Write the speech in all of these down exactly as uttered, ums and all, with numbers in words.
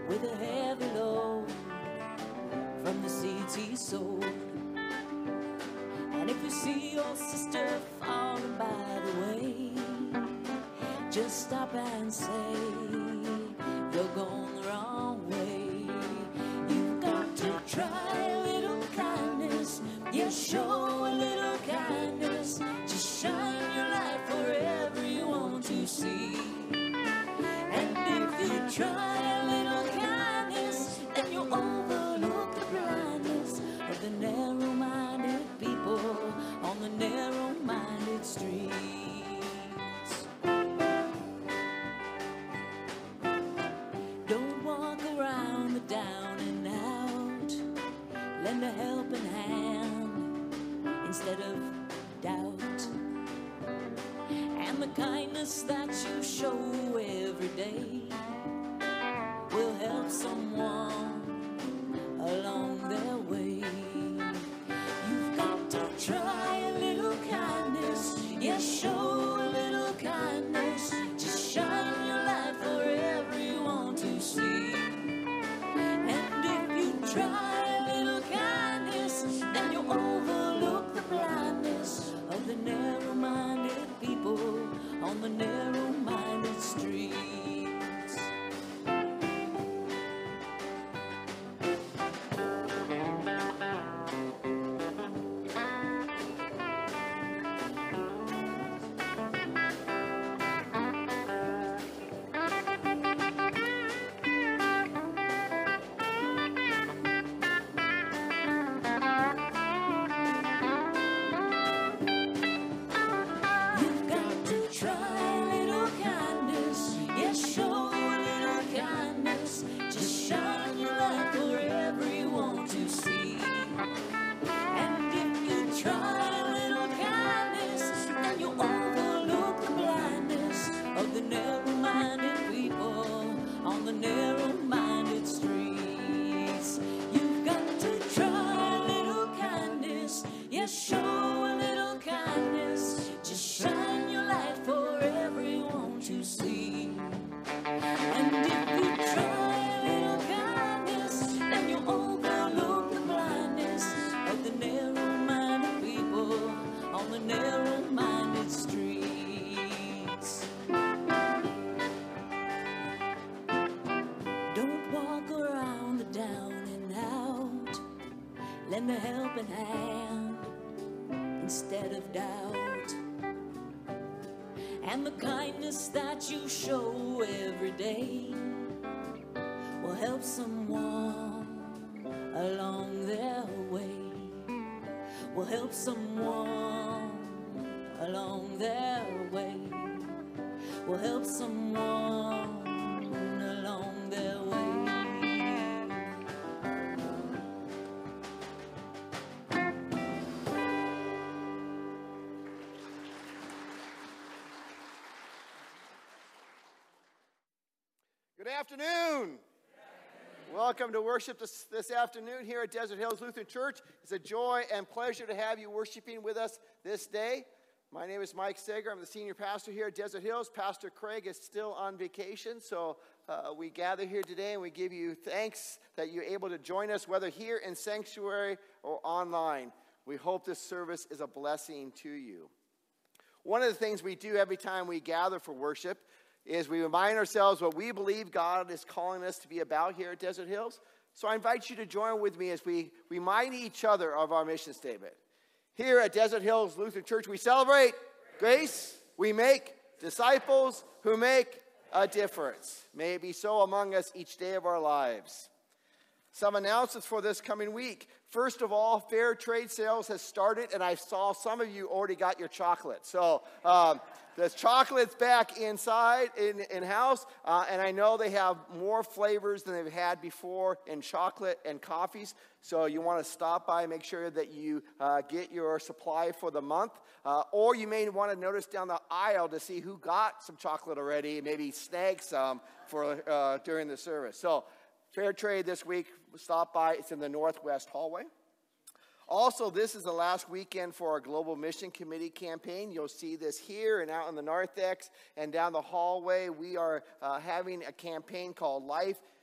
with a heavy load from the seeds he sowed. And if you see your sister falling by the way, just stop and say, you're going the wrong way. You've got to try a little kindness. Yeah, show a little kindness. Just shine your light for everyone to see. And if you try a little kindness, then you'll overlook the blindness of the narrow-minded people on the narrow-minded streets. Don't walk around the down and out. Lend a helping hand instead of doubt. And the kindness that you show every day will help someone along their way. You've got to try a little kindness. Yeah, show a little kindness. Just shine your light for everyone to see. And if you try a little kindness, then you'll overlook the blindness of the narrow-minded people on the narrow-minded streets. You've got to try a little kindness. Yeah, show a little kindness. Just shine your light for everyone to see. And if you try a little kindness, then you'll overlook the blindness of the narrow-minded people on the narrow-minded streets. You've got to try a little kindness. Yeah, show a little kindness. Just shine your light for everyone to see. And if you try a little kindness, then you'll overlook the blindness of the narrow-minded people on the narrow-minded streets. Don't walk around the down and out. Lend a helping hand instead of doubt. And the kindness that you show every day will help someone along their way. Will help someone along their way. Will help someone along their way. Good afternoon. Welcome to worship this, this afternoon here at Desert Hills Lutheran Church. It's a joy and pleasure to have you worshiping with us this day. My name is Mike Sager. I'm the senior pastor here at Desert Hills. Pastor Craig is still on vacation, so uh, we gather here today and we give you thanks that you're able to join us, whether here in sanctuary or online. We hope this service is a blessing to you. One of the things we do every time we gather for worship is we remind ourselves what we believe God is calling us to be about here at Desert Hills. So I invite you to join with me as we remind each other of our mission statement. Here at Desert Hills Lutheran Church, we celebrate grace. We make disciples who make a difference. May it be so among us each day of our lives. Some announcements for this coming week. First of all, Fair Trade Sales has started, and I saw some of you already got your chocolate. So um, there's chocolates back inside, in, in-house, uh, and I know they have more flavors than they've had before in chocolate and coffees. So you want to stop by and make sure that you uh, get your supply for the month. Uh, or you may want to notice down the aisle to see who got some chocolate already, and maybe snag some for uh, during the service. So Fair Trade this week, stop by. It's in the Northwest hallway. Also, this is the last weekend for our Global Mission Committee campaign. You'll see this here and out in the narthex and down the hallway. We are uh, having a campaign called Life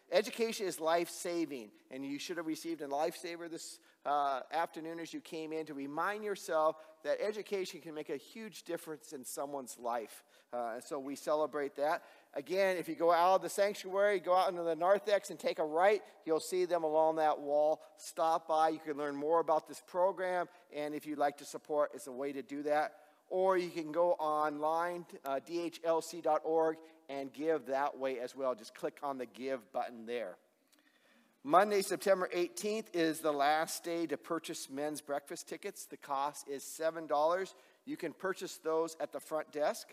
Education is life-saving, and you should have received a lifesaver this uh, afternoon as you came in to remind yourself that education can make a huge difference in someone's life. Uh, and so we celebrate that. Again, if you go out of the sanctuary, go out into the narthex and take a right, you'll see them along that wall. Stop by. You can learn more about this program, and if you'd like to support, it's a way to do that. Or you can go online, uh, D H L C dot org, and give that way as well. Just click on the Give button there. Monday, September eighteenth is the last day to purchase men's breakfast tickets. The cost is seven dollars. You can purchase those at the front desk.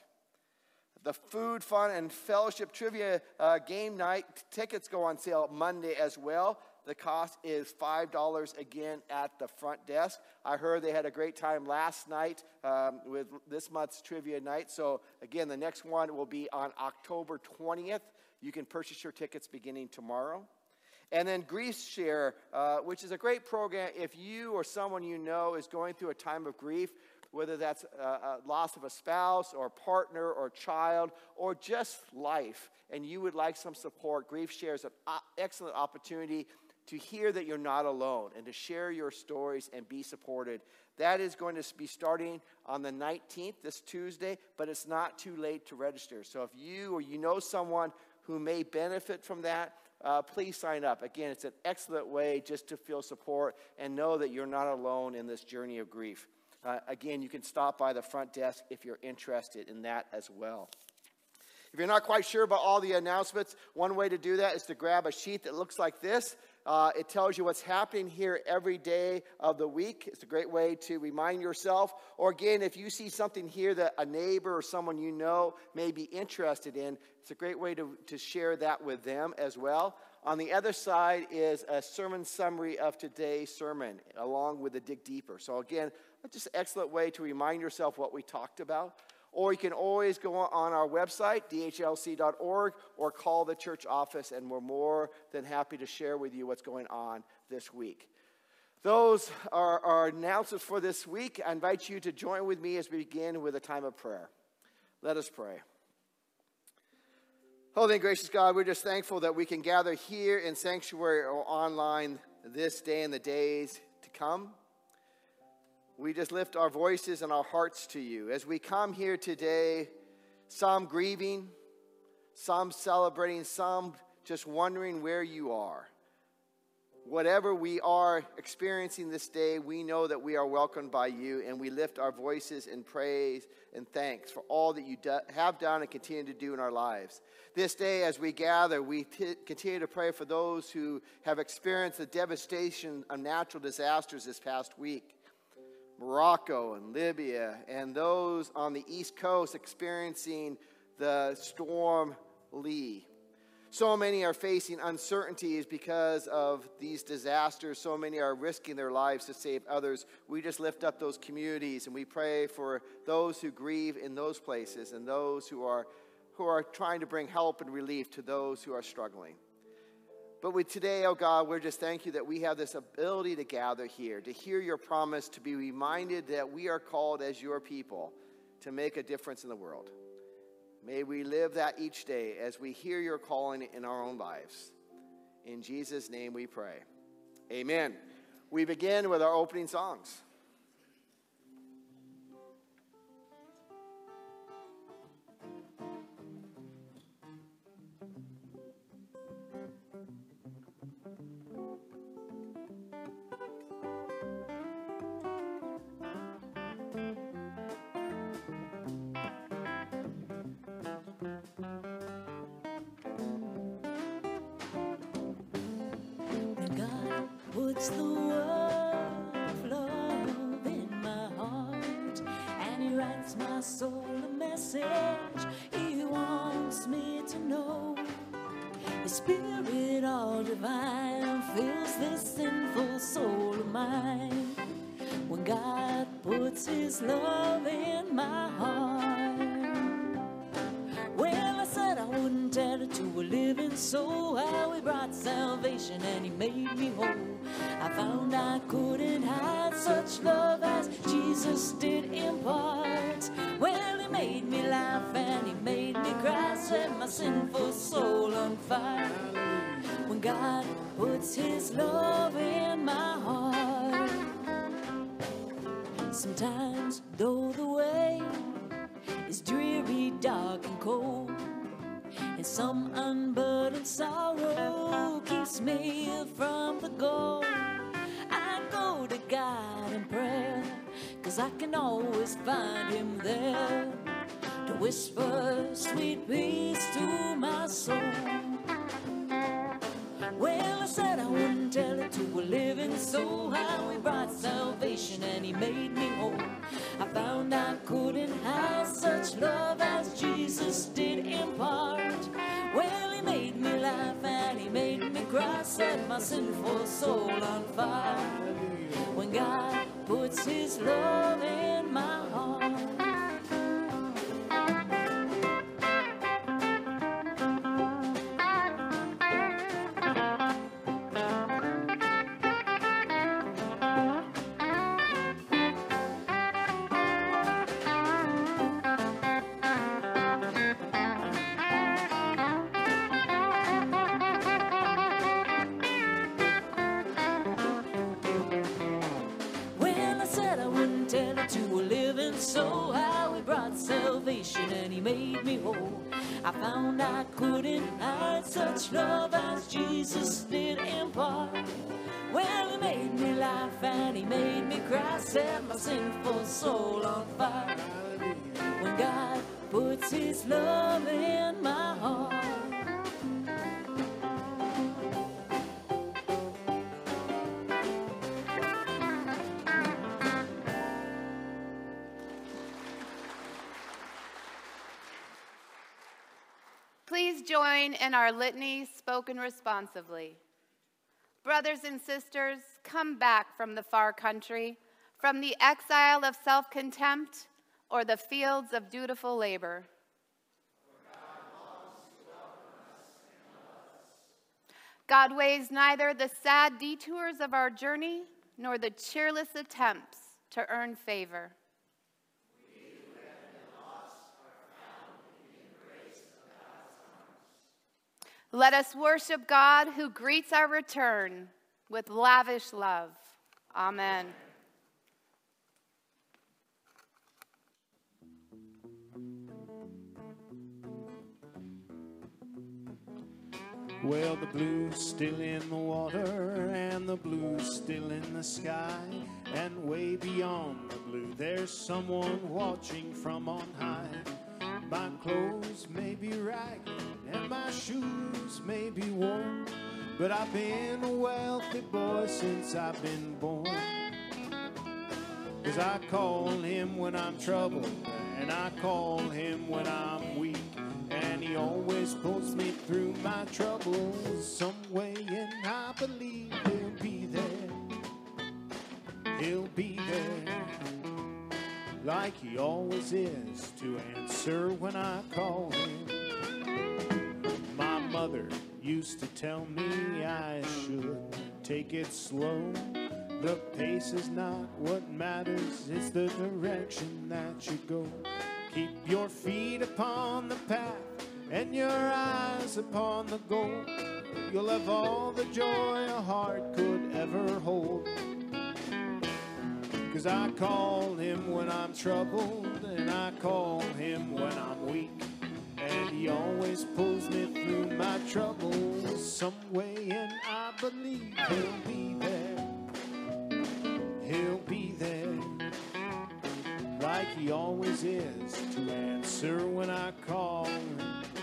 The food, fun, and fellowship trivia uh, game night tickets go on sale Monday as well. The cost is five dollars again at the front desk. I heard they had a great time last night um, with this month's trivia night. So again, the next one will be on October twentieth. You can purchase your tickets beginning tomorrow. And then Grief Share, uh, which is a great program if you or someone you know is going through a time of grief, whether that's a, a loss of a spouse or partner or child or just life, and you would like some support. Grief Share is an excellent opportunity to hear that you're not alone and to share your stories and be supported. That is going to be starting on the nineteenth, this Tuesday, but it's not too late to register. So if you or you know someone who may benefit from that, uh, please sign up. Again, it's an excellent way just to feel support and know that you're not alone in this journey of grief. Uh, again, you can stop by the front desk if you're interested in that as well. If you're not quite sure about all the announcements, one way to do that is to grab a sheet that looks like this. Uh, it tells you what's happening here every day of the week. It's a great way to remind yourself. Or again, if you see something here that a neighbor or someone you know may be interested in, it's a great way to, to share that with them as well. On the other side is a sermon summary of today's sermon, along with a dig deeper. So again, just an excellent way to remind yourself what we talked about. Or you can always go on our website, D H L C dot org, or call the church office, and we're more than happy to share with you what's going on this week. Those are our announcements for this week. I invite you to join with me as we begin with a time of prayer. Let us pray. Holy and gracious God, we're just thankful that we can gather here in sanctuary or online this day and the days to come. We just lift our voices and our hearts to you. As we come here today, some grieving, some celebrating, some just wondering where you are. Whatever we are experiencing this day, we know that we are welcomed by you, and we lift our voices in praise and thanks for all that you do, have done and continue to do in our lives. This day, as we gather, we t- continue to pray for those who have experienced the devastation of natural disasters this past week. Morocco and Libya, and those on the East Coast experiencing the storm Lee. So many are facing uncertainties because of these disasters. So many are risking their lives to save others. We just lift up those communities, and we pray for those who grieve in those places and those who are, who are trying to bring help and relief to those who are struggling. But with today, oh God, we're just thank you that we have this ability to gather here, to hear your promise, to be reminded that we are called as your people to make a difference in the world. May we live that each day as we hear your calling in our own lives. In Jesus' name we pray. Amen. We begin with our opening songs. Puts the word of love in my heart, and he writes my soul a message he wants me to know. The Spirit all divine fills this sinful soul of mine when God puts his love in my heart. Well, I said I wouldn't tell it to a living soul how he brought salvation and he made me whole. I found I couldn't hide such love as Jesus did impart. Well, he made me laugh and he made me cry, set my sinful soul on fire. When God puts his love in my heart. Sometimes, though the way is dreary, dark, and cold, and some unburdened sorrow keeps me from the goal, I go to God in prayer, 'cause I can always find him there to whisper sweet peace to my soul. Well, I said I wouldn't tell it to a living soul how he brought salvation and he made me whole. I found I couldn't have such love as Jesus did impart. Well, he made me laugh and he made me cry, set my sinful soul on fire. When God puts his love in my heart. So how he brought salvation and he made me whole. I found I couldn't hide such love as Jesus did impart. Well, he made me laugh and he made me cry, set my sinful soul on fire. When God puts his love in my heart. Please join in our litany spoken responsively. Brothers and sisters, come back from the far country, from the exile of self-contempt or the fields of dutiful labor. God weighs neither the sad detours of our journey nor the cheerless attempts to earn favor. Let us worship God who greets our return with lavish love. Amen. Well, the blue's still in the water, and the blue's still in the sky, and way beyond the blue, there's someone watching from on high. My clothes may be ragged, and my shoes may be worn, but I've been a wealthy boy since I've been born. 'Cause I call him when I'm troubled, and I call him when I'm weak, and he always pulls me through my troubles some way, and I believe he'll be there. He'll be there, like he always is, to answer when I call him. My mother used to tell me I should take it slow. The pace is not what matters, it's the direction that you go. Keep your feet upon the path and your eyes upon the goal. You'll have all the joy a heart could ever hold. 'Cause I call him when I'm troubled, and I call him when I'm weak, and he always pulls me through my troubles some way, and I believe he'll be there. He'll be there, like he always is, to answer when I call him.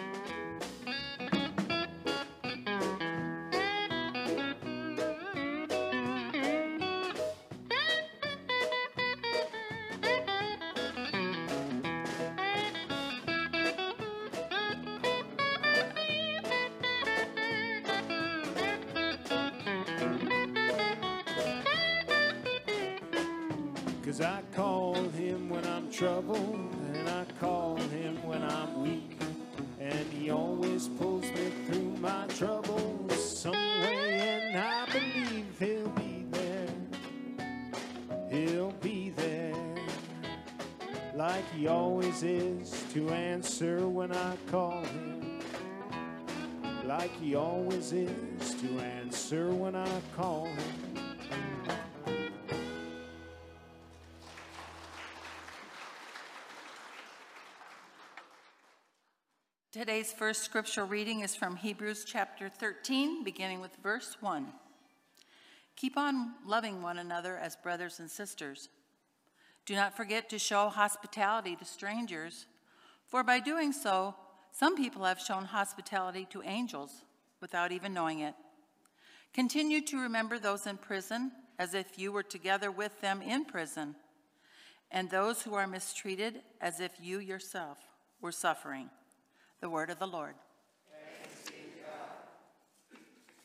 'Cause I call him when I'm troubled, and I call him when I'm weak, and he always pulls me through my troubles some way, and I believe he'll be there. He'll be there, like he always is, to answer when I call him. like he always is, to answer when I call him. Today's first scripture reading is from Hebrews chapter thirteen, beginning with verse one. Keep on loving one another as brothers and sisters. Do not forget to show hospitality to strangers, for by doing so, some people have shown hospitality to angels without even knowing it. Continue to remember those in prison as if you were together with them in prison, and those who are mistreated as if you yourself were suffering. The word of the Lord. Thanks be to God.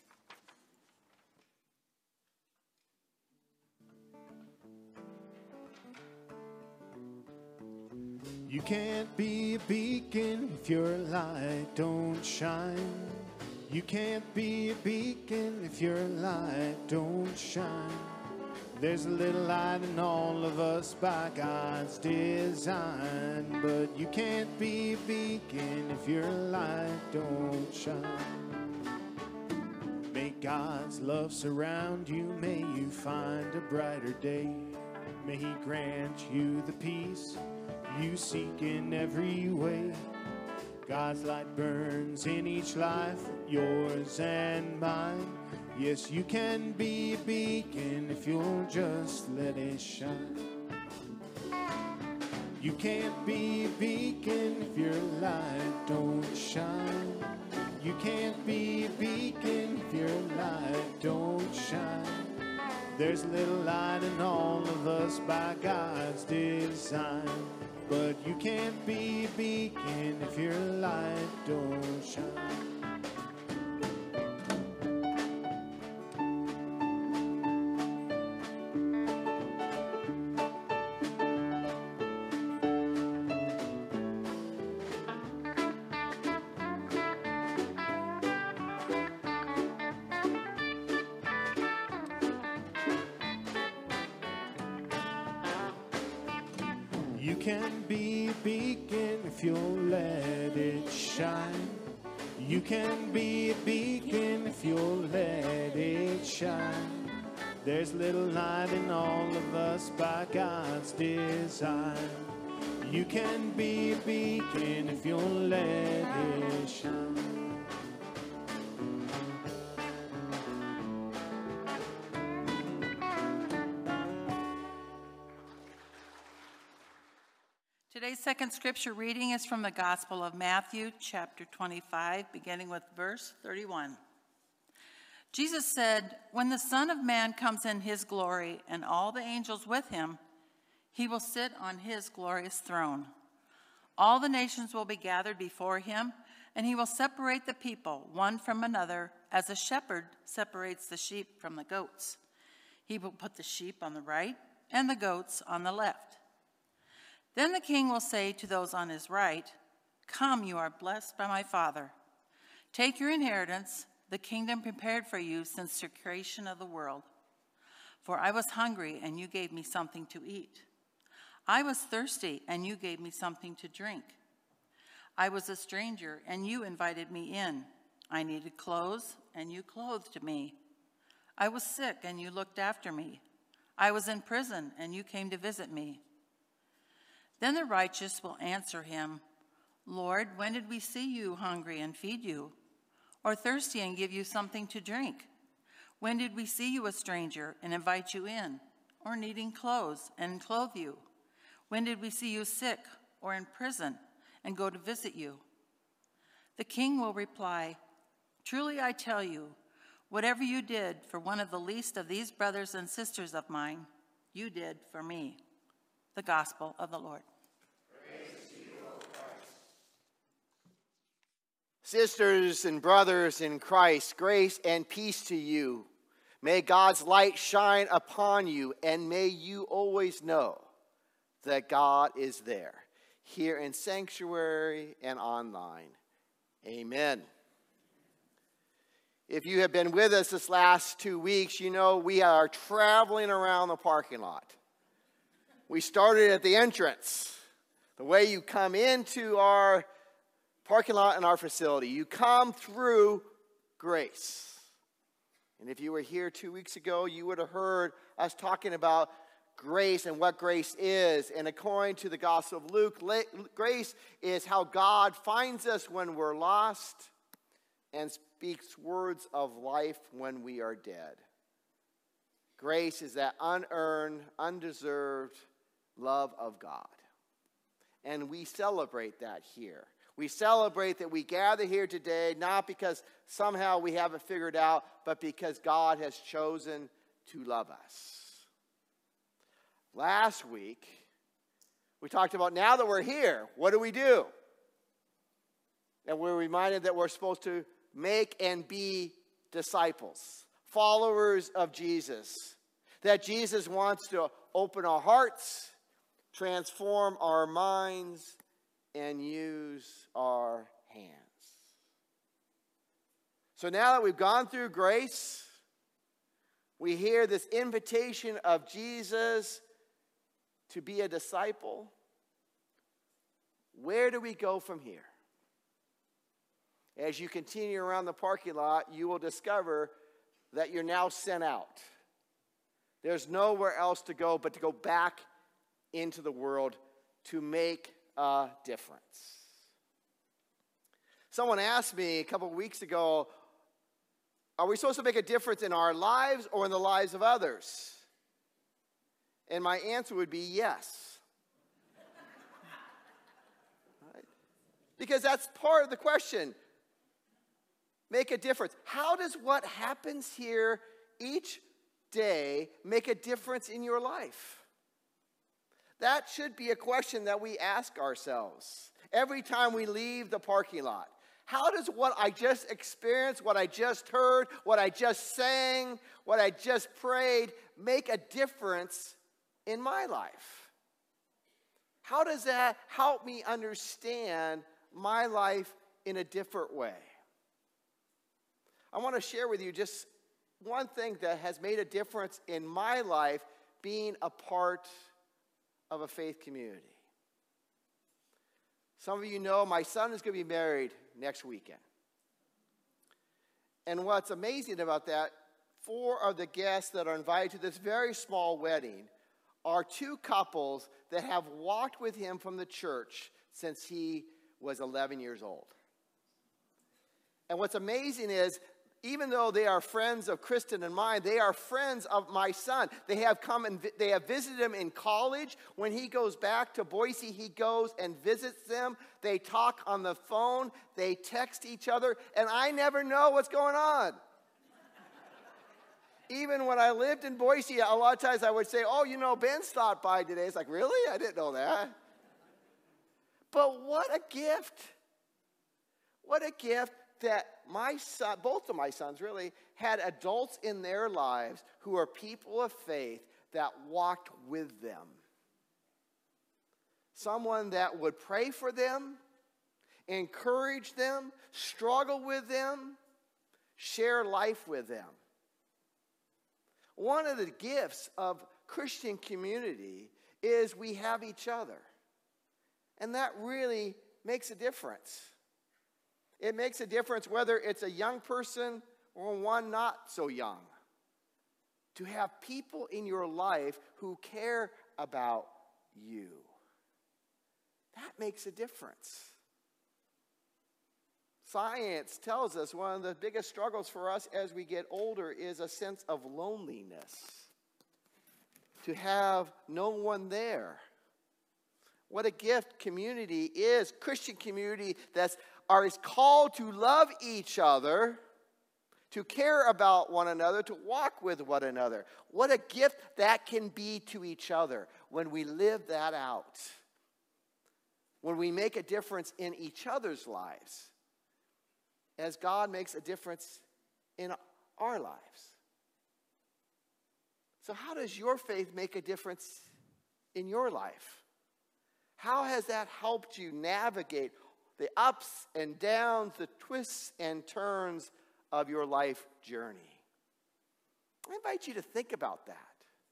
You can't be a beacon if your light don't shine. You can't be a beacon if your light don't shine. There's a little light in all of us by God's design, but you can't be a beacon if your light don't shine. May God's love surround you, may you find a brighter day. May he grant you the peace you seek in every way. God's light burns in each life, yours and mine. Yes, you can be a beacon if you'll just let it shine. You can't be a beacon if your light don't shine. You can't be a beacon if your light don't shine. There's a little light in all of us by God's design, but you can't be a beacon if your light don't shine. You can be a beacon if you'll let it shine. You can be a beacon if you'll let it shine. There's little light in all of us by God's design. You can be a beacon if you'll let it shine. Today's second scripture reading is from the Gospel of Matthew, chapter twenty-five, beginning with verse thirty-one. Jesus said, "When the Son of Man comes in his glory and all the angels with him, he will sit on his glorious throne. All the nations will be gathered before him, and he will separate the people one from another as a shepherd separates the sheep from the goats. He will put the sheep on the right and the goats on the left. Then the king will say to those on his right, 'Come, you are blessed by my Father. Take your inheritance, the kingdom prepared for you since the creation of the world. For I was hungry, and you gave me something to eat. I was thirsty, and you gave me something to drink. I was a stranger, and you invited me in. I needed clothes, and you clothed me. I was sick, and you looked after me. I was in prison, and you came to visit me.' Then the righteous will answer him, 'Lord, when did we see you hungry and feed you, or thirsty and give you something to drink? When did we see you a stranger and invite you in, or needing clothes and clothe you? When did we see you sick or in prison and go to visit you?' The king will reply, 'Truly I tell you, whatever you did for one of the least of these brothers and sisters of mine, you did for me.'" The Gospel of the Lord. Praise to you, O Christ. Sisters and brothers in Christ, grace and peace to you. May God's light shine upon you, and may you always know that God is there, here in sanctuary and online. Amen. If you have been with us this last two weeks, you know we are traveling around the parking lot. We started at the entrance, the way you come into our parking lot and our facility. You come through grace. And if you were here two weeks ago, you would have heard us talking about grace and what grace is. And according to the Gospel of Luke, grace is how God finds us when we're lost and speaks words of life when we are dead. Grace is that unearned, undeserved love of God. And we celebrate that here. We celebrate that we gather here today not because somehow we have it figured out, but because God has chosen to love us. Last week, we talked about now that we're here, what do we do? And we're reminded that we're supposed to make and be disciples, followers of Jesus. That Jesus wants to open our hearts, transform our minds, and use our hands. So now that we've gone through grace, we hear this invitation of Jesus to be a disciple. Where do we go from here? As you continue around the parking lot, you will discover that you're now sent out. There's nowhere else to go but to go back into the world to make a difference. Someone asked me a couple of weeks ago, are we supposed to make a difference in our lives or in the lives of others? And my answer would be yes. Right? Because that's part of the question. Make a difference. How does what happens here each day make a difference in your life? That should be a question that we ask ourselves every time we leave the parking lot. How does what I just experienced, what I just heard, what I just sang, what I just prayed make a difference in my life? How does that help me understand my life in a different way? I want to share with you just one thing that has made a difference in my life being a part of a faith community. Some of you know my son is going to be married next weekend. And what's amazing about that, four of the guests that are invited to this very small wedding are two couples that have walked with him from the church since he was eleven years old. And what's amazing is, even though they are friends of Kristen and mine, they are friends of my son. They have come and vi- they have visited him in college. When he goes back to Boise, he goes and visits them. They talk on the phone. They text each other. And I never know what's going on. Even when I lived in Boise, a lot of times I would say, oh, you know, Ben stopped by today. It's like, really? I didn't know that. But what a gift. What a gift that my son, both of my sons really, had adults in their lives who are people of faith that walked with them. Someone that would pray for them, encourage them, struggle with them, share life with them. One of the gifts of Christian community is we have each other. And that really makes a difference. It makes a difference whether it's a young person or one not so young. To have people in your life who care about you. That makes a difference. Science tells us one of the biggest struggles for us as we get older is a sense of loneliness. To have no one there. What a gift community is. Christian community that's are is called to love each other, to care about one another, to walk with one another. What a gift that can be to each other when we live that out. When we make a difference in each other's lives, as God makes a difference in our lives. So how does your faith make a difference in your life? How has that helped you navigate the ups and downs, the twists and turns of your life journey? I invite you to think about that.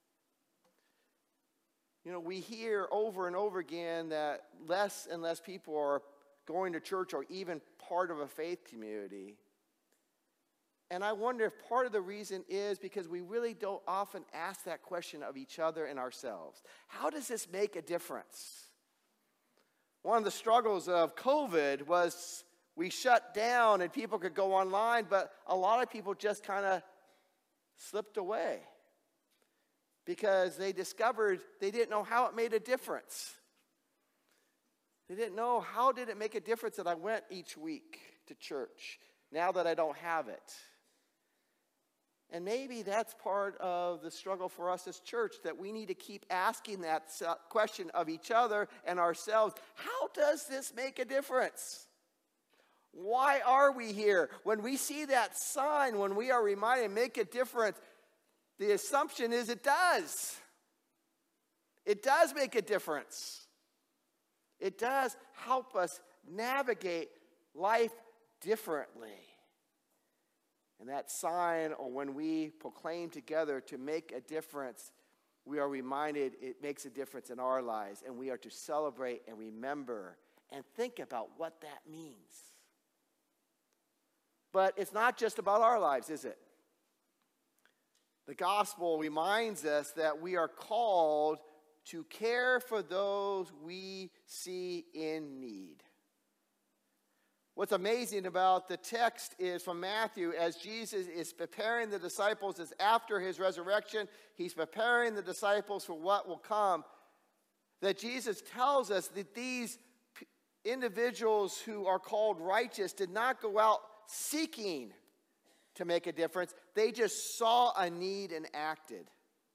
You know, we hear over and over again that less and less people are going to church or even part of a faith community. And I wonder if part of the reason is because we really don't often ask that question of each other and ourselves. How does this make a difference? One of the struggles of COVID was we shut down and people could go online, but a lot of people just kind of slipped away because they discovered they didn't know how it made a difference. They didn't know, how did it make a difference that I went each week to church now that I don't have it? And maybe that's part of the struggle for us as church, that we need to keep asking that question of each other and ourselves. How does this make a difference? Why are we here? When we see that sign, when we are reminded, make a difference, the assumption is it does. It does make a difference. It does help us navigate life differently. And that sign, or when we proclaim together to make a difference, we are reminded it makes a difference in our lives, and we are to celebrate and remember and think about what that means. But it's not just about our lives, is it? The gospel reminds us that we are called to care for those we see in need. What's amazing about the text is from Matthew, as Jesus is preparing the disciples, is after his resurrection, he's preparing the disciples for what will come, that Jesus tells us that these p- individuals who are called righteous did not go out seeking to make a difference. They just saw a need and acted.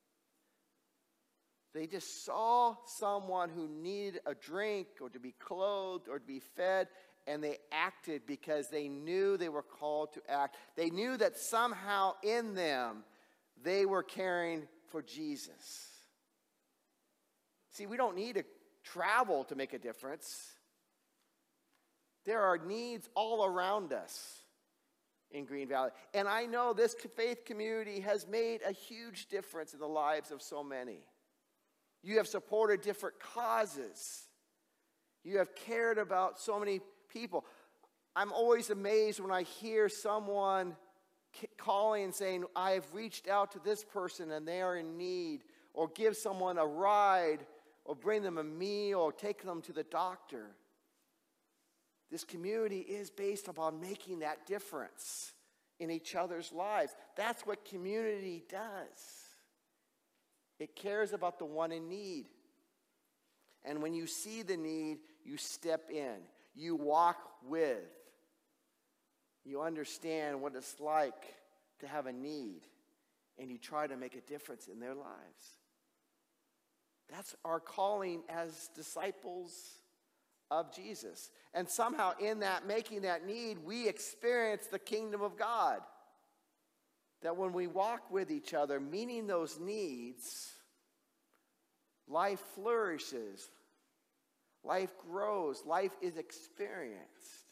They just saw someone who needed a drink or to be clothed or to be fed, and they acted because they knew they were called to act. They knew that somehow in them they were caring for Jesus. See, we don't need to travel to make a difference. There are needs all around us in Green Valley. And I know this faith community has made a huge difference in the lives of so many. You have supported different causes. You have cared about so many people. I'm always amazed when I hear someone calling and saying, I have reached out to this person and they are in need, or give someone a ride, or bring them a meal, or take them to the doctor. This community is based upon making that difference in each other's lives. That's what community does. It cares about the one in need. And when you see the need, you step in. You walk with. You understand what it's like to have a need, and you try to make a difference in their lives. That's our calling as disciples of Jesus. And somehow in that, making that need, we experience the kingdom of God. That when we walk with each other, meeting those needs, life flourishes. Life grows. Life is experienced.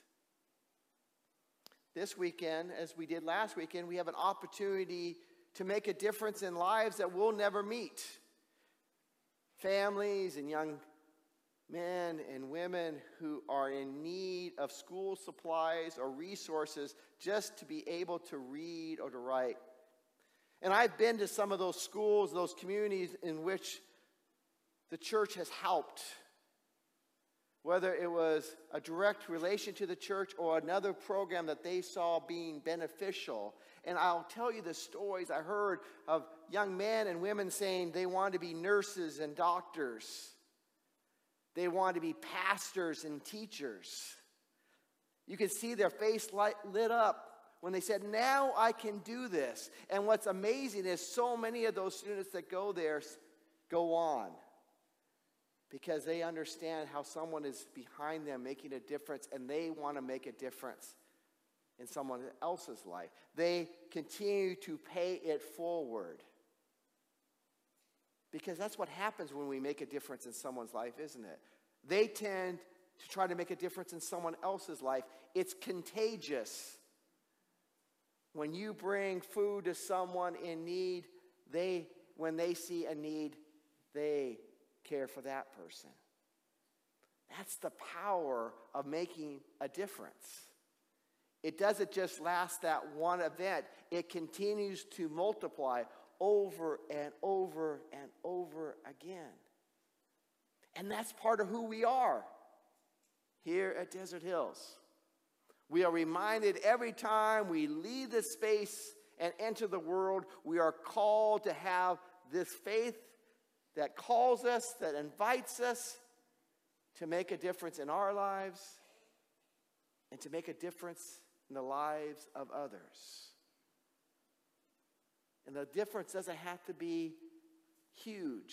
This weekend, as we did last weekend, we have an opportunity to make a difference in lives that we'll never meet. Families and young men and women who are in need of school supplies or resources just to be able to read or to write. And I've been to some of those schools, those communities in which the church has helped. Whether it was a direct relation to the church or another program that they saw being beneficial. And I'll tell you the stories I heard of young men and women saying they wanted to be nurses and doctors. They wanted to be pastors and teachers. You could see their face light, lit up when they said, now I can do this. And what's amazing is so many of those students that go there go on. Because they understand how someone is behind them making a difference, and they want to make a difference in someone else's life. They continue to pay it forward. Because that's what happens when we make a difference in someone's life, isn't it? They tend to try to make a difference in someone else's life. It's contagious. When you bring food to someone in need, they, when they see a need, they care for that person. That's the power of making a difference. It doesn't just last that one event. It continues to multiply over and over and over again. And that's part of who we are here at Desert Hills. We are reminded every time we leave this space and enter the world, we are called to have this faith that calls us, that invites us to make a difference in our lives and to make a difference in the lives of others. And the difference doesn't have to be huge.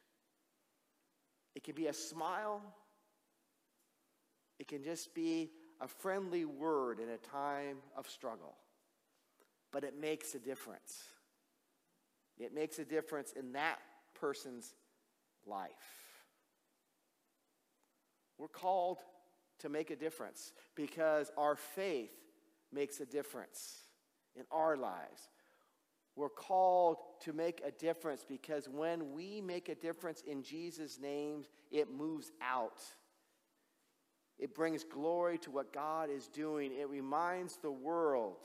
It can be a smile. It can just be a friendly word in a time of struggle. But it makes a difference. It makes a difference in that person's life. We're called to make a difference because our faith makes a difference in our lives. We're called to make a difference because when we make a difference in Jesus' name, it moves out. It brings glory to what God is doing. It reminds the world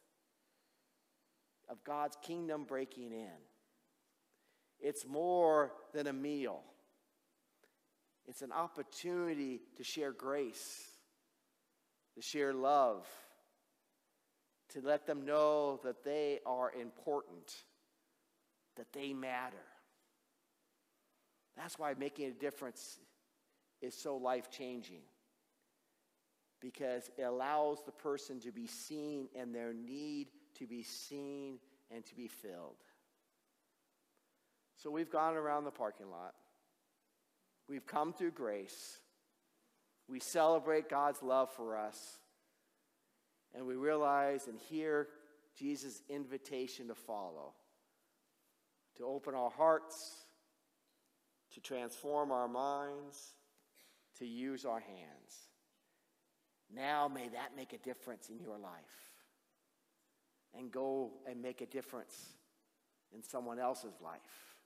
of God's kingdom breaking in. It's more than a meal. It's an opportunity to share grace, to share love, to let them know that they are important, that they matter. That's why making a difference is so life-changing, because it allows the person to be seen and their need to be seen and to be filled. So we've gone around the parking lot. We've come through grace. We celebrate God's love for us. And we realize and hear Jesus' invitation to follow, to open our hearts, to transform our minds, to use our hands. Now may that make a difference in your life. And go and make a difference in someone else's life.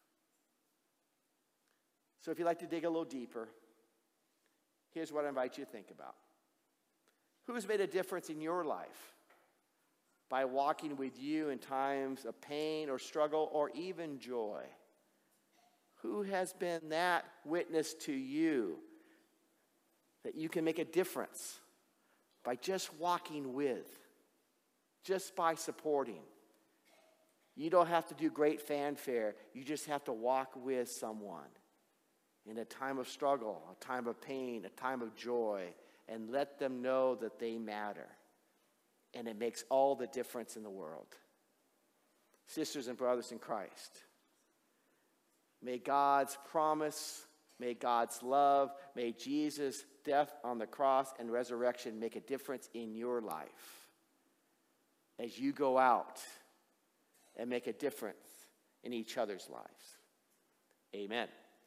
So if you'd like to dig a little deeper, here's what I invite you to think about. Who's made a difference in your life by walking with you in times of pain or struggle or even joy? Who has been that witness to you that you can make a difference by just walking with, just by supporting? You don't have to do great fanfare. You just have to walk with someone in a time of struggle, a time of pain, a time of joy, and let them know that they matter. And it makes all the difference in the world. Sisters and brothers in Christ, may God's promise, may God's love, may Jesus' death on the cross and resurrection make a difference in your life as you go out and make a difference in each other's lives. Amen.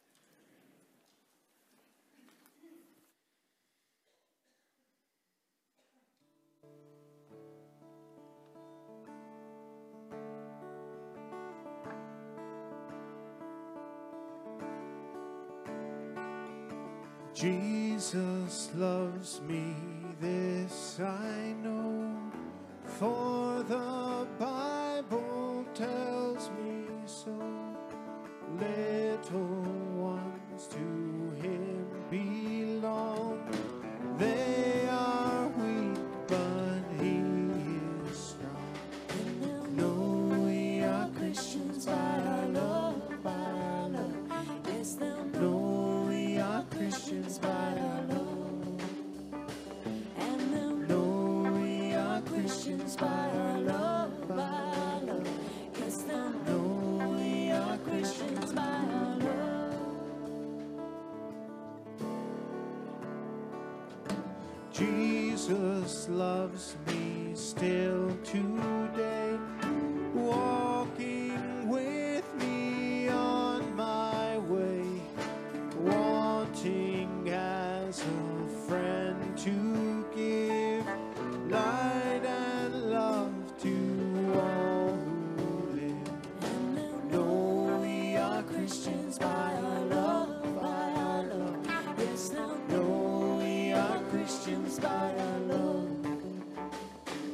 Jesus loves me, this I know, for the Bible tells me so. Little ones to him belong. They are weak, but he is strong. And they'll know we are Christians by our love, by our love. Yes, they'll know we are Christians by our love. And they'll know we are Christians by our love, by our love. Yes, they'll know we are Christians by our love. Jesus loves me still today, walking with me on my way, wanting as a friend to give light and love to all who live. And they'll know we are Christians by our love, by our love. Yes, they'll know we are Christians by our love.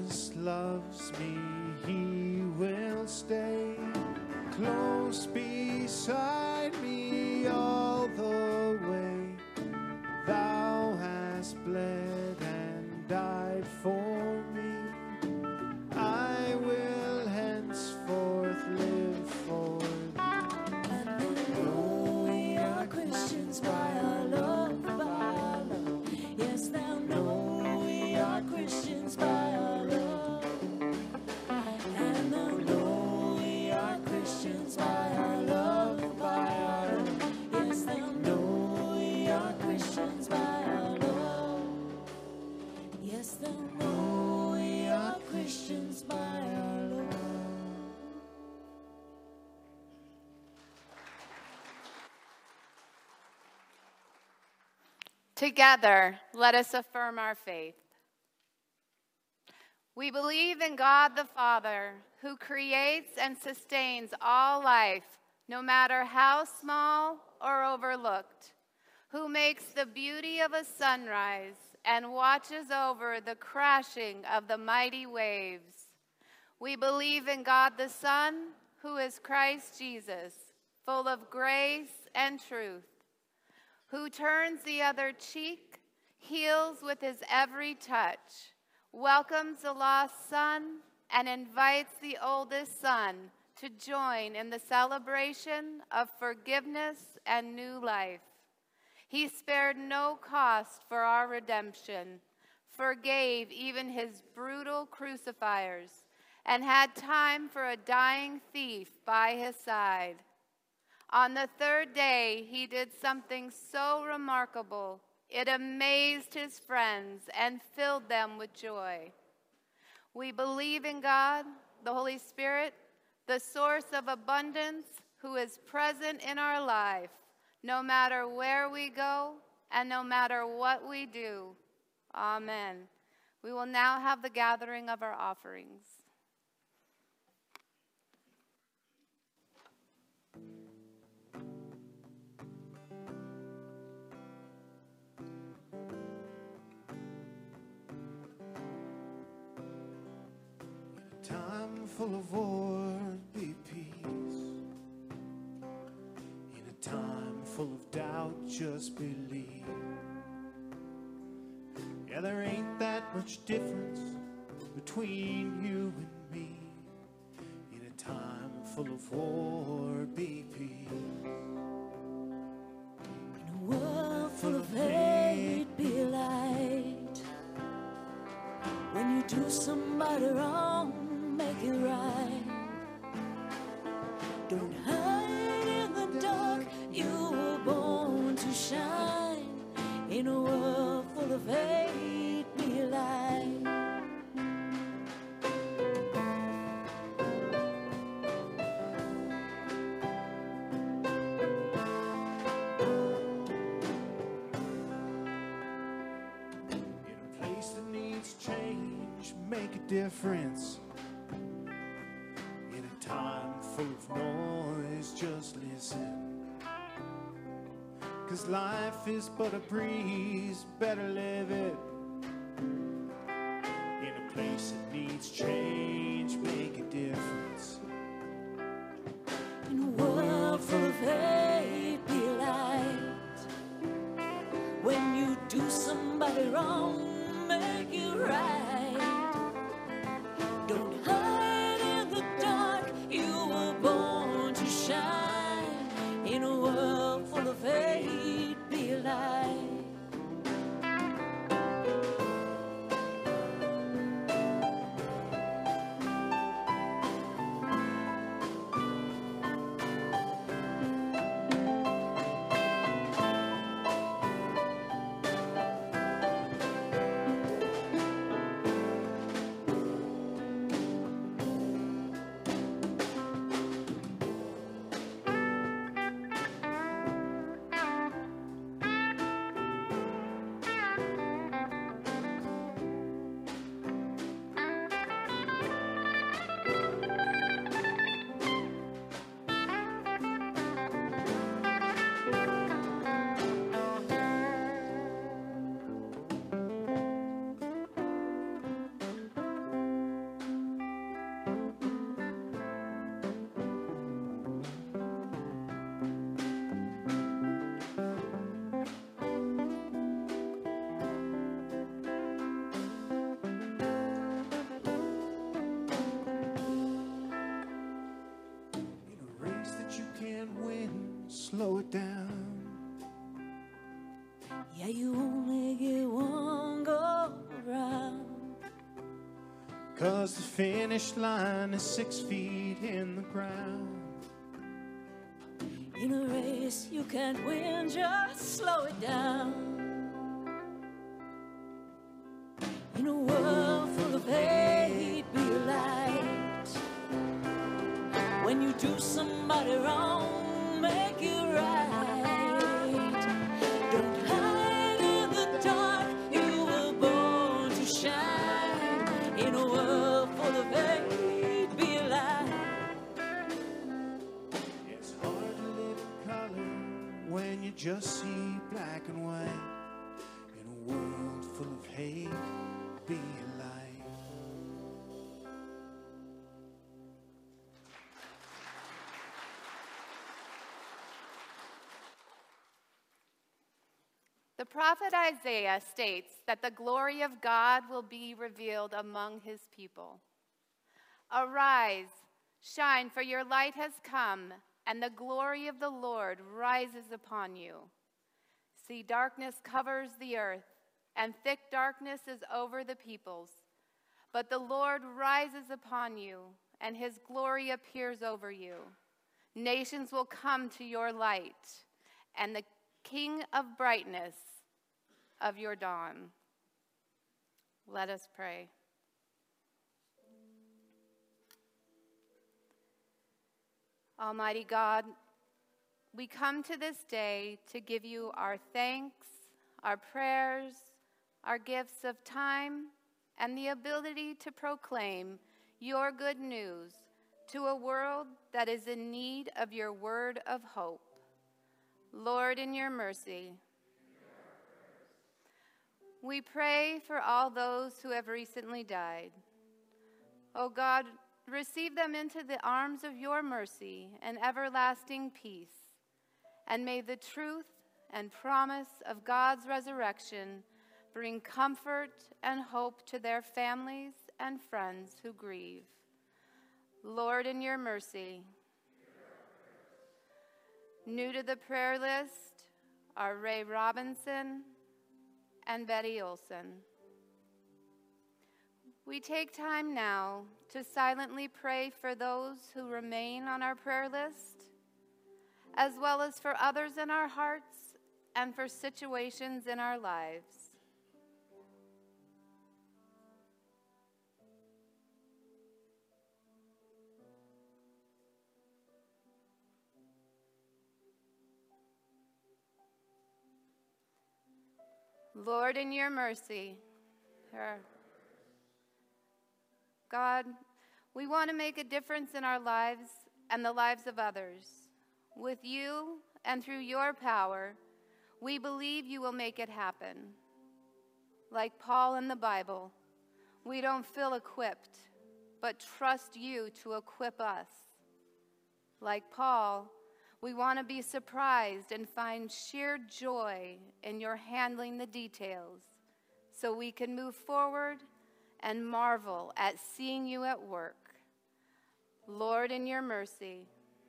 Jesus loves me, he will stay close beside me all the way. Thou hast bled and died for me. I will henceforth live for thee. And we know we are Christians by our love, by our love. Yes, thou know we are Christians by our love. And thou know we are Christians by our love, by our love. Yes, thou know we are Christians by our love. Yes, thou know we are Christians by our love. Together, let us affirm our faith. We believe in God the Father, who creates and sustains all life, no matter how small or overlooked, who makes the beauty of a sunrise and watches over the crashing of the mighty waves. We believe in God the Son, who is Christ Jesus, full of grace and truth, who turns the other cheek, heals with his every touch, welcomes the lost son, and invites the oldest son to join in the celebration of forgiveness and new life. He spared no cost for our redemption, forgave even his brutal crucifiers, and had time for a dying thief by his side. On the third day, he did something so remarkable, it amazed his friends and filled them with joy. We believe in God, the Holy Spirit, the source of abundance, who is present in our life, no matter where we go and no matter what we do. Amen. We will now have the gathering of our offerings. Time full of war, be peace. In a time full of doubt, just believe. Yeah, there ain't that much difference between you and me. In a time full of war, be peace. In a world full of hate, be light. When you do somebody wrong, make it right. Don't hide in the dark, you were born to shine. In a world full of hate, be light. In a place that needs change, make a difference. In a time full of noise, just listen. 'Cause life is but a breeze, better live it. In a place that needs change, make a difference. In a world full of hate, be light. When you do somebody wrong, make it right. Don't hide in the dark, you were born to shine. In a world full of hate, be light. slow it down. Yeah, you only get one go round. 'Cause the finish line is six feet in the ground. In a race you can't win, just slow it down. In a world full of hate, be a light. When you do somebody wrong, make it right. Don't hide in the dark, you were born to shine. In a world full of hate, be a light. It's hard to live in color when you just see black and white. In a world full of hate, be a light. The prophet Isaiah states that the glory of God will be revealed among his people. Arise, shine, for your light has come, and the glory of the Lord rises upon you. See, darkness covers the earth, and thick darkness is over the peoples. But the Lord rises upon you, and his glory appears over you. Nations will come to your light, and the King of brightness of your dawn. Let us pray. Almighty God, we come to this day to give you our thanks, our prayers, our gifts of time, and the ability to proclaim your good news to a world that is in need of your word of hope. Lord, in your mercy, we pray for all those who have recently died. O God, receive them into the arms of your mercy and everlasting peace, and may the truth and promise of God's resurrection bring comfort and hope to their families and friends who grieve. Lord, in your mercy. New to the prayer list are Ray Robinson and Betty Olson. We take time now to silently pray for those who remain on our prayer list, as well as for others in our hearts and for situations in our lives. Lord, in your mercy, God, we want to make a difference in our lives and the lives of others. With you and through your power, we believe you will make it happen. Like Paul in the Bible, we don't feel equipped, but trust you to equip us. Like Paul, we want to be surprised and find sheer joy in your handling the details so we can move forward and marvel at seeing you at work. Lord, in your mercy,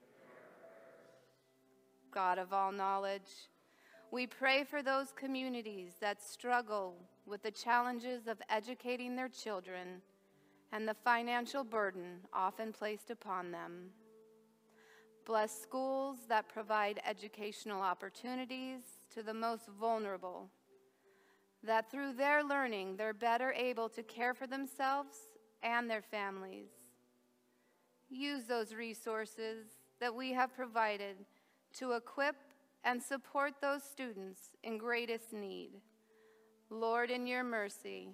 God of all knowledge, we pray for those communities that struggle with the challenges of educating their children and the financial burden often placed upon them. Bless schools that provide educational opportunities to the most vulnerable, that through their learning, they're better able to care for themselves and their families. Use those resources that we have provided to equip and support those students in greatest need. Lord, in your mercy,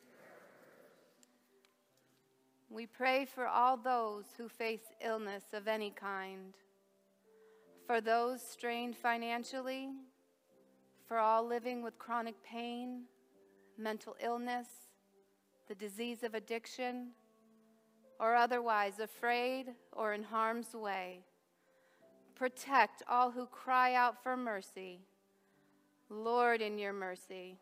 we pray for all those who face illness of any kind, for those strained financially, for all living with chronic pain, mental illness, the disease of addiction, or otherwise afraid or in harm's way. Protect all who cry out for mercy. Lord, in your mercy.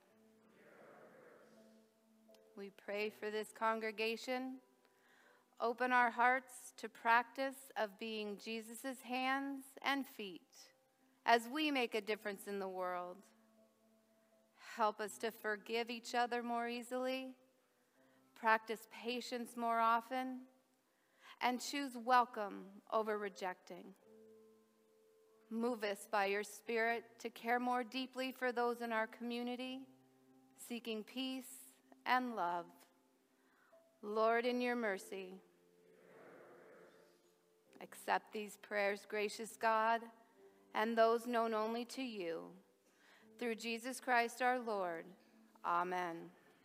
We pray for this congregation. Open our hearts to practice of being Jesus' hands and feet, as we make a difference in the world. Help us to forgive each other more easily, practice patience more often, and choose welcome over rejecting. Move us by your Spirit to care more deeply for those in our community, seeking peace and love. Lord, in your mercy, accept these prayers, gracious God, and those known only to you. Through Jesus Christ our Lord. Amen.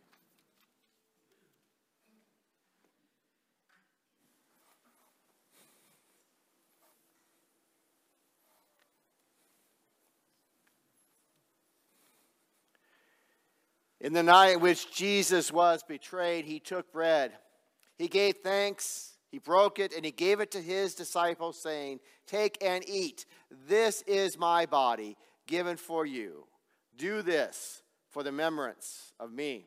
In the night in which Jesus was betrayed, he took bread. He gave thanks, he broke it, and he gave it to his disciples, saying, "Take and eat. This is my body, given for you. Do this for the remembrance of me."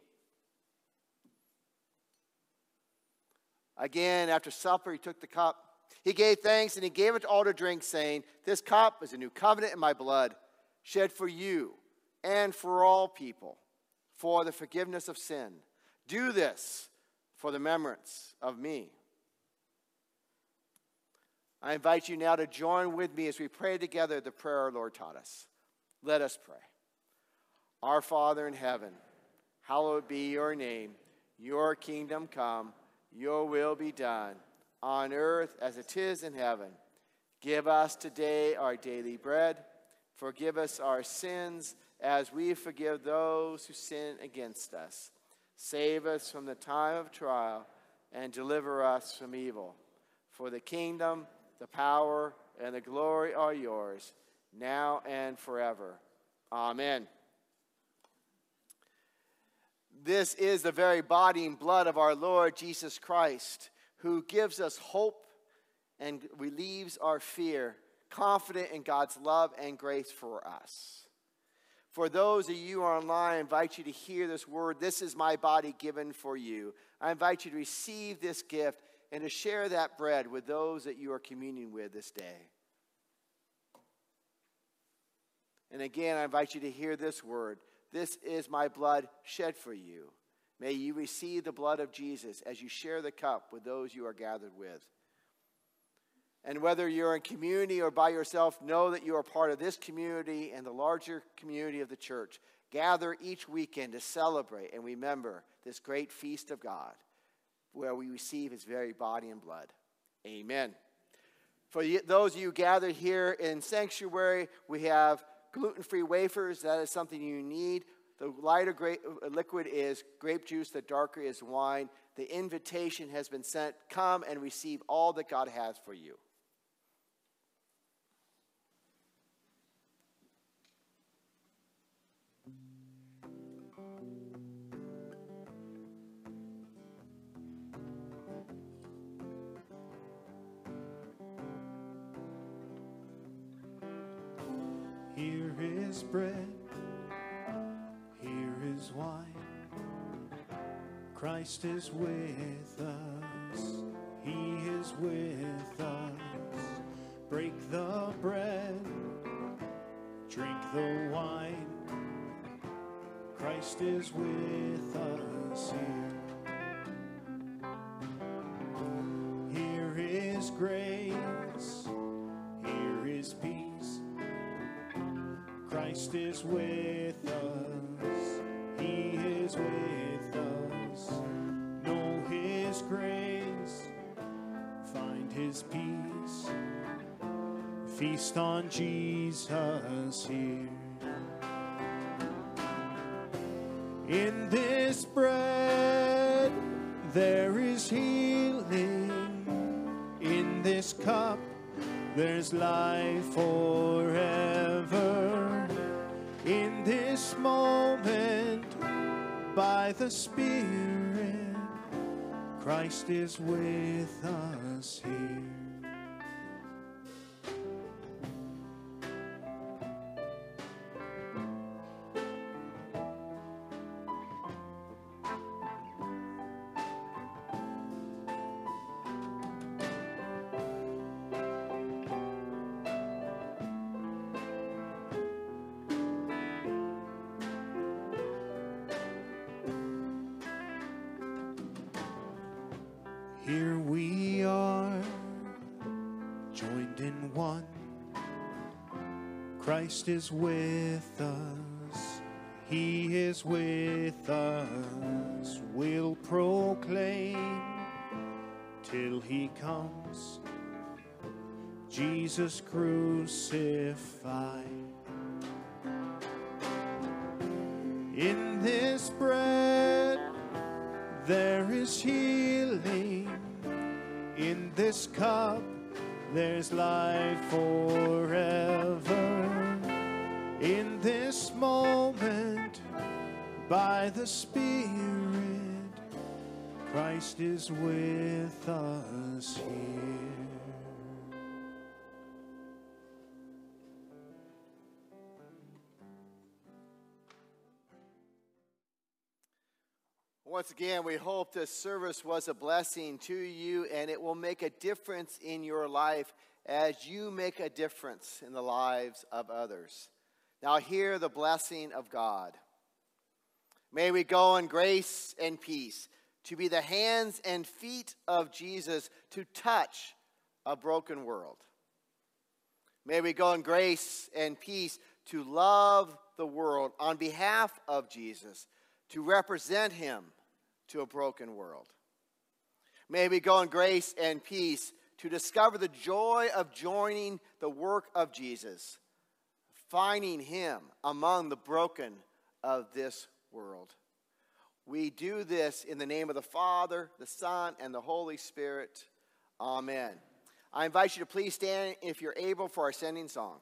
Again, after supper, he took the cup. He gave thanks, and he gave it to all to drink, saying, "This cup is a new covenant in my blood, shed for you and for all people, for the forgiveness of sin. Do this for the remembrance of me." I invite you now to join with me as we pray together the prayer our Lord taught us. Let us pray. Our Father in heaven, hallowed be your name. Your kingdom come, your will be done, on earth as it is in heaven. Give us today our daily bread. Forgive us our sins as we forgive those who sin against us. Save us from the time of trial and deliver us from evil. For the kingdom, the power, and the glory are yours, now and forever. Amen. This is the very body and blood of our Lord Jesus Christ, who gives us hope and relieves our fear, confident in God's love and grace for us. For those of you online, I invite you to hear this word. This is my body given for you. I invite you to receive this gift and to share that bread with those that you are communing with this day. And again, I invite you to hear this word. This is my blood shed for you. May you receive the blood of Jesus as you share the cup with those you are gathered with. And whether you're in community or by yourself, know that you are part of this community and the larger community of the church. Gather each weekend to celebrate and remember this great feast of God, where we receive his very body and blood. Amen. For those of you gathered here in sanctuary, we have gluten-free wafers. That is something you need. The lighter grape, liquid is grape juice. The darker is wine. The invitation has been sent. Come and receive all that God has for you. Here is bread, here is wine. Christ is with us, he is with us. Break the bread, drink the wine. Christ is with us here. Here is grace, here is peace. Christ is with us, he is with us. Know his grace, find his peace. Feast on Jesus here. In this bread there is healing. In this cup there's life forever. In this moment, by the Spirit, Christ is with us here. Here we are, joined in one. Christ is with us, He is with us. We'll proclaim till He comes, Jesus crucified. In this bread there is healing, in this cup there's life forever. In this moment, by the Spirit, Christ is with us here. Once again, we hope this service was a blessing to you, and it will make a difference in your life as you make a difference in the lives of others. Now hear the blessing of God. May we go in grace and peace to be the hands and feet of Jesus to touch a broken world. May we go in grace and peace to love the world on behalf of Jesus, to represent Him to a broken world. May we go in grace and peace to discover the joy of joining the work of Jesus, finding Him among the broken of this world. We do this in the name of the Father, the Son, and the Holy Spirit. Amen. I invite you to please stand if you're able for our sending song.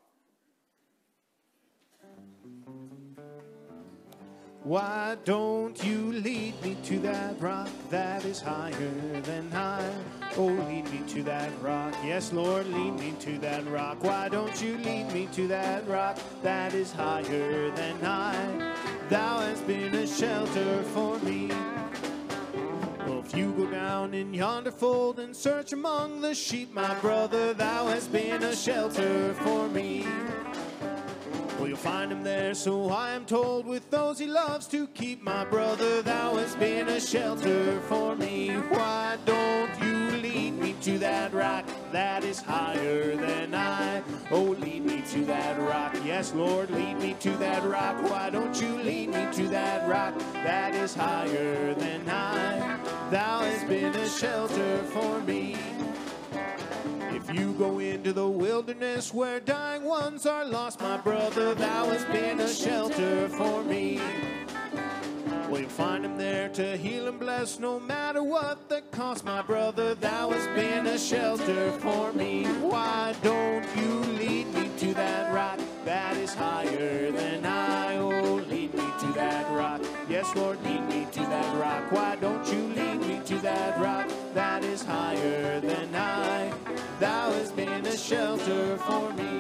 Why don't you lead me to that rock that is higher than I? Oh, lead me to that rock. Yes, Lord, lead me to that rock. Why don't you lead me to that rock that is higher than I? Thou hast been a shelter for me. Well, if you go down in yonder fold and search among the sheep, my brother, thou hast been a shelter for me. Well, you'll find Him there, so I am told, with those He loves to keep. My brother, thou hast been a shelter for me. Why don't you lead me to that rock that is higher than I? Oh, lead me to that rock. Yes, Lord, lead me to that rock. Why don't you lead me to that rock that is higher than I? Thou hast been a shelter for me. If you go into the wilderness where dying ones are lost, my brother, thou hast been a shelter for me. Well, you'll find Him there to heal and bless no matter what the cost, my brother, thou hast been a shelter for me. Why don't you lead me to that rock that is higher than I? Oh, lead me to that rock. Yes, Lord, lead me to that rock. Why don't you lead me to that rock that is higher than I? Thou hast been a shelter for me.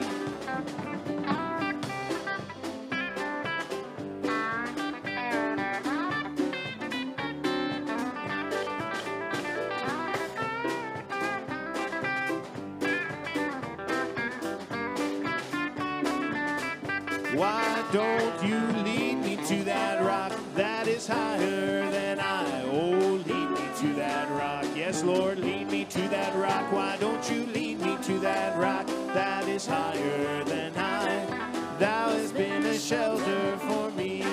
Why don't you lead me to that rock that is higher than I? Oh, lead me to that rock. Yes, Lord, lead me to that rock. Why don't you lead me to that rock that is higher than I? Thou hast been a shelter for me.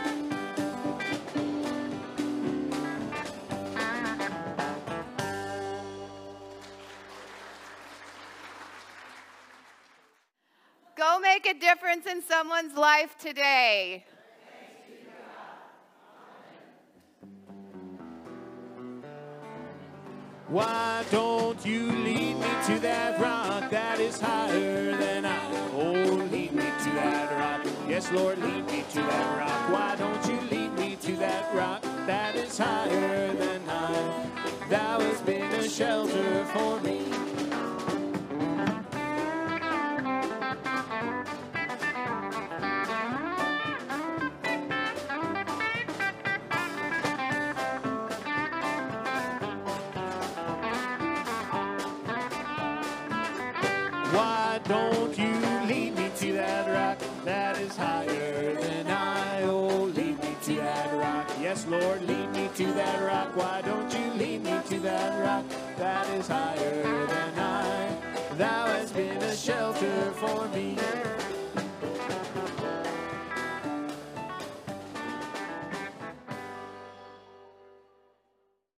Go make a difference in someone's life today. Why don't you lead me to that rock that is higher than I? Oh, lead me to that rock. Yes, Lord, lead me to that rock. Why don't you lead me to that rock that is higher than I? Thou hast been a shelter for me. Why don't you lead me to that rock that is higher than I? Oh, lead me to that rock. Yes, Lord, lead me to that rock. Why don't you lead me to that rock for me.